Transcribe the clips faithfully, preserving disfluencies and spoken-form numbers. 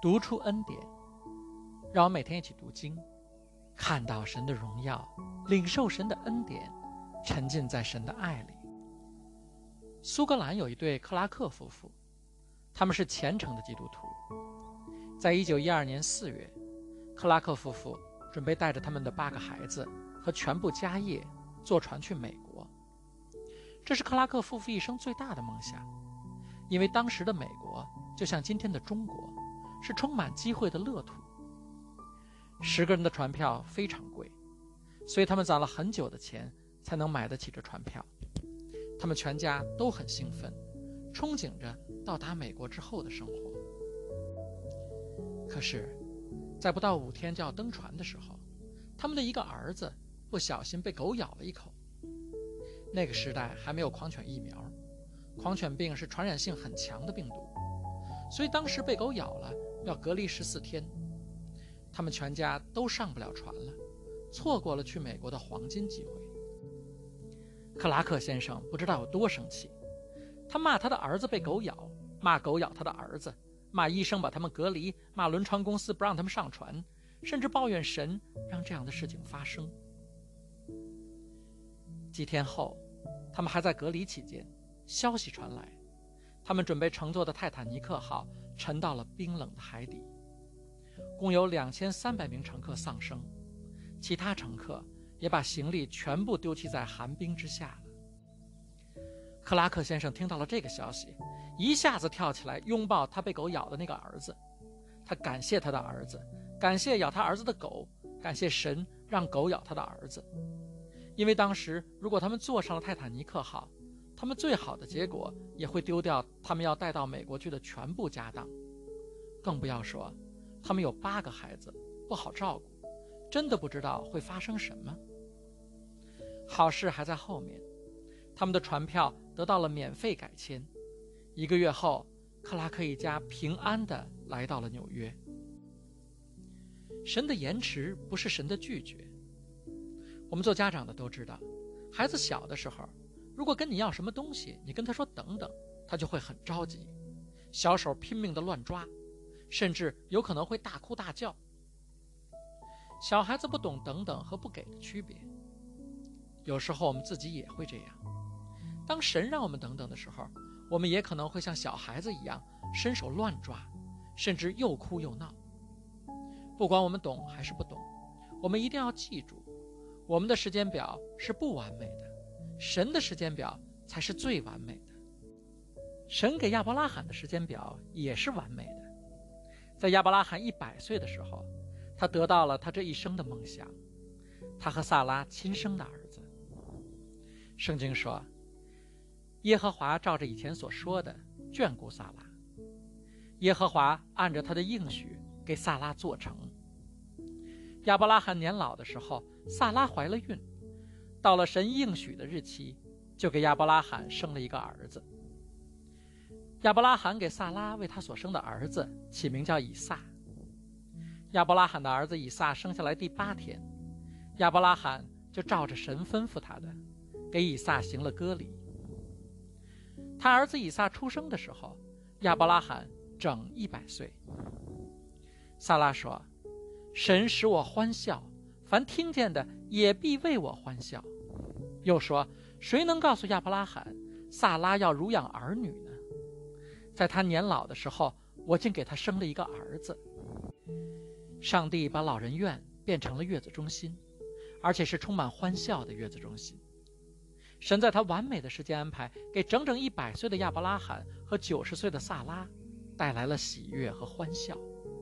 读出恩典，让我每天一起读经，看到神的荣耀，领受神的恩典，沉浸在神的爱里。苏格兰有一对克拉克夫妇，他们是虔诚的基督徒。在一九一二年四月，克拉克夫妇准备带着他们的八个孩子和全部家业坐船去美国。这是克拉克夫妇一生最大的梦想，因为当时的美国就像今天的中国，是充满机会的乐土。十个人的船票非常贵，所以他们攒了很久的钱才能买得起这船票。他们全家都很兴奋，憧憬着到达美国之后的生活。可是在不到五天就要登船的时候，他们的一个儿子不小心被狗咬了一口。那个时代还没有狂犬疫苗，狂犬病是传染性很强的病毒，所以当时被狗咬了要隔离十四天。他们全家都上不了船了，错过了去美国的黄金机会。克拉克先生不知道有多生气，他骂他的儿子被狗咬，骂狗咬他的儿子，骂医生把他们隔离，骂轮船公司不让他们上船，甚至抱怨神让这样的事情发生。几天后，他们还在隔离期间，消息传来，他们准备乘坐的泰坦尼克号沉到了冰冷的海底，共有两千三百名乘客丧生，其他乘客也把行李全部丢弃在寒冰之下了。克拉克先生听到了这个消息，一下子跳起来拥抱他被狗咬的那个儿子。他感谢他的儿子，感谢咬他儿子的狗，感谢神让狗咬他的儿子。因为当时如果他们坐上了泰坦尼克号，他们最好的结果也会丢掉他们要带到美国去的全部家当，更不要说他们有八个孩子，不好照顾，真的不知道会发生什么。好事还在后面，他们的船票得到了免费改签。一个月后，克拉克一家平安地来到了纽约。神的延迟不是神的拒绝。我们做家长的都知道，孩子小的时候，如果跟你要什么东西，你跟他说等等，他就会很着急，小手拼命地乱抓，甚至有可能会大哭大叫。小孩子不懂等等和不给的区别。有时候我们自己也会这样，当神让我们等等的时候，我们也可能会像小孩子一样伸手乱抓，甚至又哭又闹。不管我们懂还是不懂，我们一定要记住，我们的时间表是不完美的，神的时间表才是最完美的。神给亚伯拉罕的时间表也是完美的。在亚伯拉罕一百岁的时候，他得到了他这一生的梦想，他和萨拉亲生的儿子。圣经说，耶和华照着以前所说的眷顾萨拉，耶和华按着他的应许给萨拉做成。亚伯拉罕年老的时候，萨拉怀了孕，到了神应许的日期，就给亚伯拉罕生了一个儿子。亚伯拉罕给萨拉为他所生的儿子起名叫以撒。亚伯拉罕的儿子以撒生下来第八天，亚伯拉罕就照着神吩咐他的，给以撒行了割礼。他儿子以撒出生的时候，亚伯拉罕整一百岁。萨拉说，神使我欢笑，凡听见的也必为我欢笑。又说，谁能告诉亚伯拉罕，萨拉要乳养儿女呢？在他年老的时候，我竟给他生了一个儿子。上帝把老人院变成了月子中心，而且是充满欢笑的月子中心。神在他完美的时间安排，给整整一百岁的亚伯拉罕和九十岁的萨拉带来了喜悦和欢笑。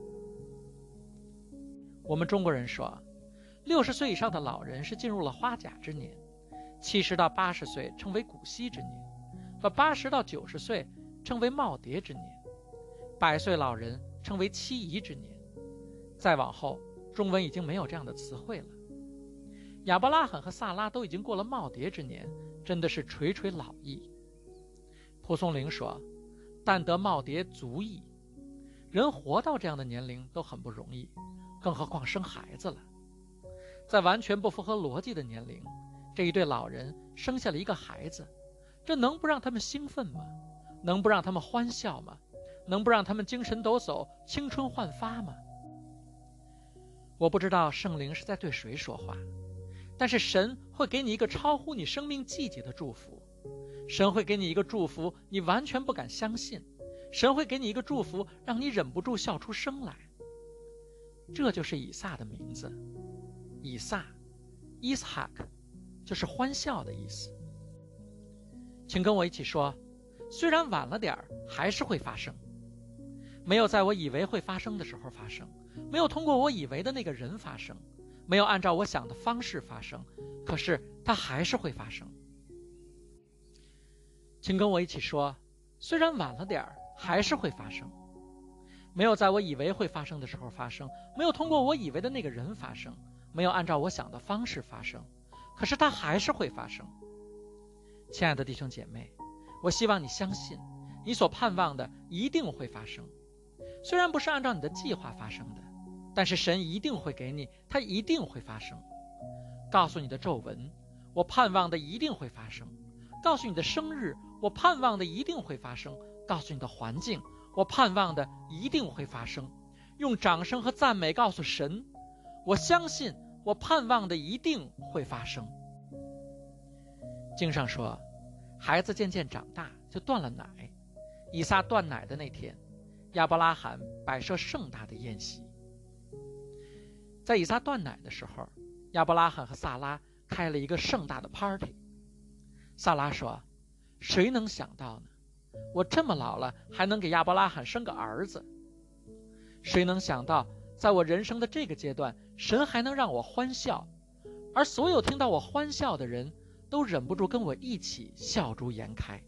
我们中国人说，六十岁以上的老人是进入了花甲之年，七十到八十岁称为古稀之年，和八十到九十岁称为耄耋之年，百岁老人称为期夷之年。再往后，中文已经没有这样的词汇了。亚伯拉罕和萨拉都已经过了耄耋之年，真的是垂垂老矣。蒲松龄说，但得耄耋足矣。人活到这样的年龄都很不容易，更何况生孩子了。在完全不符合逻辑的年龄，这一对老人生下了一个孩子，这能不让他们兴奋吗？能不让他们欢笑吗？ 能不让他们精神抖擞、青春焕发吗？我不知道圣灵是在对谁说话，但是神会给你一个超乎你生命季节的祝福。神会给你一个祝福，你完全不敢相信。神会给你一个祝福，让你忍不住笑出声来。这就是以撒的名字，以撒 Ishak 就是欢笑的意思。请跟我一起说，虽然晚了点儿，还是会发生。没有在我以为会发生的时候发生，没有通过我以为的那个人发生，没有按照我想的方式发生，可是它还是会发生。请跟我一起说，虽然晚了点儿，还是会发生。没有在我以为会发生的时候发生，没有通过我以为的那个人发生，没有按照我想的方式发生，可是它还是会发生。亲爱的弟兄姐妹，我希望你相信，你所盼望的一定会发生。虽然不是按照你的计划发生的，但是神一定会给你，它一定会发生。告诉你的皱纹，我盼望的一定会发生。告诉你的生日，我盼望的一定会发生。告诉你的环境，我盼望的一定会发生。用掌声和赞美告诉神，我相信我盼望的一定会发生。经上说，孩子渐渐长大，就断了奶。以撒断奶的那天，亚伯拉罕摆设盛大的宴席。在以撒断奶的时候，亚伯拉罕和萨拉开了一个盛大的 party。 萨拉说，谁能想到呢？我这么老了，还能给亚伯拉罕生个儿子。谁能想到，在我人生的这个阶段，神还能让我欢笑，而所有听到我欢笑的人都忍不住跟我一起笑逐颜开。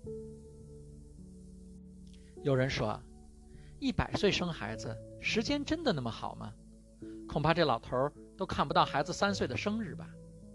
有人说，一百岁生孩子，时间真的那么好吗？恐怕这老头都看不到孩子三岁的生日吧。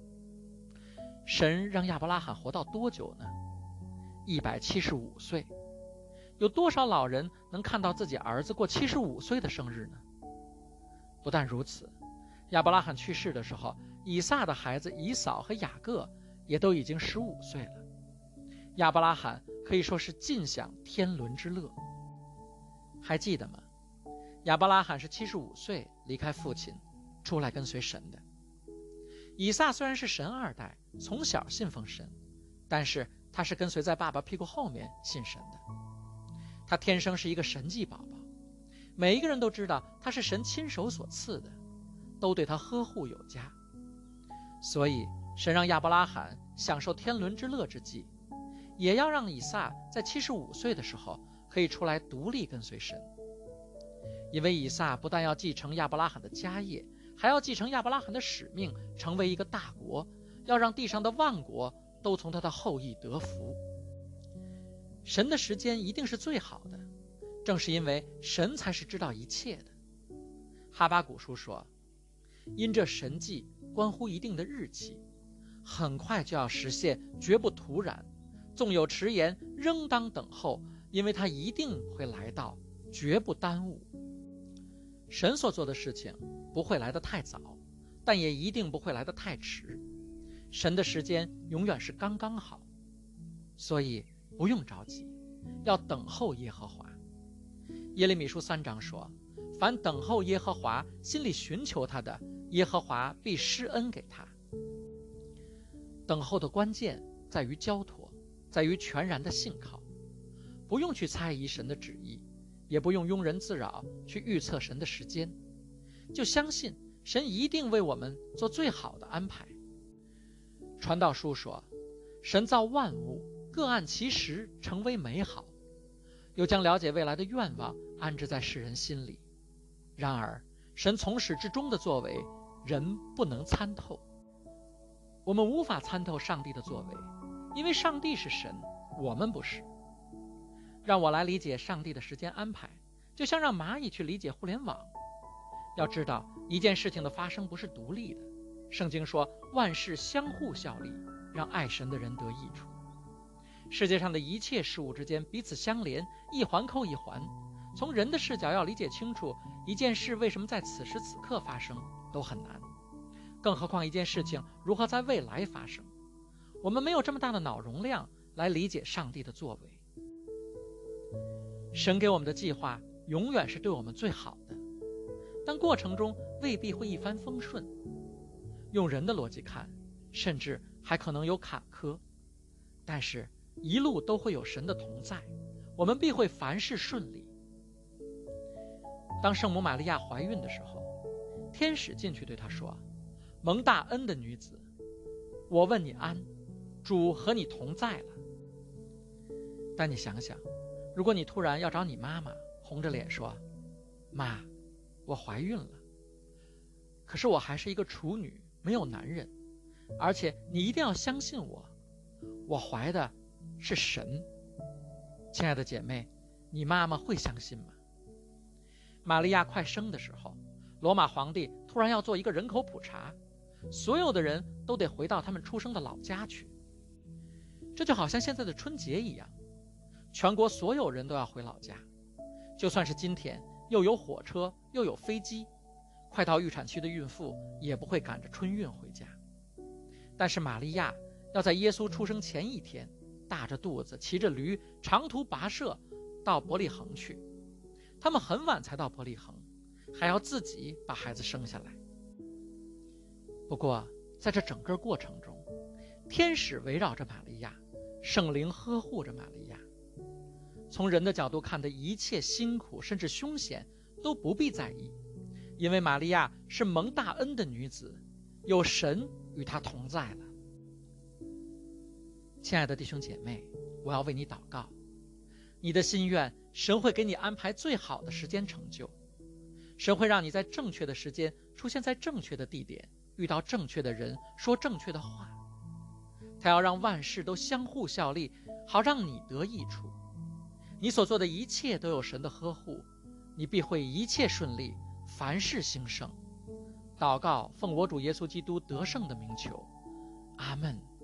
神让亚伯拉罕活到多久呢？一百七十五岁。有多少老人能看到自己儿子过七十五岁的生日呢？不但如此，亚伯拉罕去世的时候，以撒的孩子以扫和雅各也都已经十五岁了。亚伯拉罕可以说是尽享天伦之乐。还记得吗？亚伯拉罕是七十五岁离开父亲，出来跟随神的。以撒虽然是神二代，从小信奉神，但是他是跟随在爸爸屁股后面信神的。他天生是一个神迹宝宝，每一个人都知道他是神亲手所赐的，都对他呵护有加。所以神让亚伯拉罕享受天伦之乐之际，也要让以撒在七十五岁的时候可以出来独立跟随神。因为以撒不但要继承亚伯拉罕的家业，还要继承亚伯拉罕的使命，成为一个大国，要让地上的万国都从他的后裔得福。神的时间一定是最好的，正是因为神才是知道一切的。哈巴谷书说，因这神迹关乎一定的日期，很快就要实现，绝不突然，纵有迟延，仍当等候，因为他一定会来到，绝不耽误。神所做的事情不会来得太早，但也一定不会来得太迟。神的时间永远是刚刚好，所以不用着急，要等候耶和华。耶利米书三章说，凡等候耶和华，心里寻求他的，耶和华必施恩给他。等候的关键在于交托，在于全然的信靠，不用去猜疑神的旨意，也不用庸人自扰去预测神的时间，就相信神一定为我们做最好的安排。传道书说，神造万物，各按其时，成为美好，又将了解未来的愿望安置在世人心里。然而神从始至终的作为，人不能参透。我们无法参透上帝的作为，因为上帝是神，我们不是。让我来理解上帝的时间安排，就像让蚂蚁去理解互联网。要知道，一件事情的发生不是独立的，圣经说万事相互效力，让爱神的人得益处。世界上的一切事物之间彼此相连，一环扣一环。从人的视角要理解清楚一件事为什么在此时此刻发生都很难，更何况一件事情如何在未来发生。我们没有这么大的脑容量来理解上帝的作为。 神给我们的计划永远是对我们最好的，但过程中未必会一帆风顺。用人的逻辑看，甚至还可能有坎坷，但是一路都会有神的同在，我们必会凡事顺利。当圣母玛利亚怀孕的时候，天使进去对她说：蒙大恩的女子，我问你安，主和你同在了。但你想想，如果你突然要找你妈妈，红着脸说：妈，我怀孕了，可是我还是一个处女，没有男人，而且你一定要相信我，我怀的是神。亲爱的姐妹，你妈妈会相信吗？玛利亚快生的时候，罗马皇帝突然要做一个人口普查，所有的人都得回到他们出生的老家去。这就好像现在的春节一样，全国所有人都要回老家，就算是今天又有火车又有飞机，快到预产期的孕妇也不会赶着春运回家。但是玛利亚要在耶稣出生前一天，大着肚子骑着驴长途跋涉到伯利恒去。他们很晚才到伯利恒，还要自己把孩子生下来。不过在这整个过程中，天使围绕着玛利亚，圣灵呵护着玛利亚。从人的角度看的一切辛苦甚至凶险都不必在意，因为玛利亚是蒙大恩的女子，有神与她同在了。亲爱的弟兄姐妹，我要为你祷告，你的心愿神会给你安排最好的时间成就，神会让你在正确的时间出现在正确的地点，遇到正确的人，说正确的话。他要让万事都相互效力，好让你得益处。你所做的一切都有神的呵护，你必会一切顺利，凡事兴盛。祷告奉我主耶稣基督得胜的名求，阿们。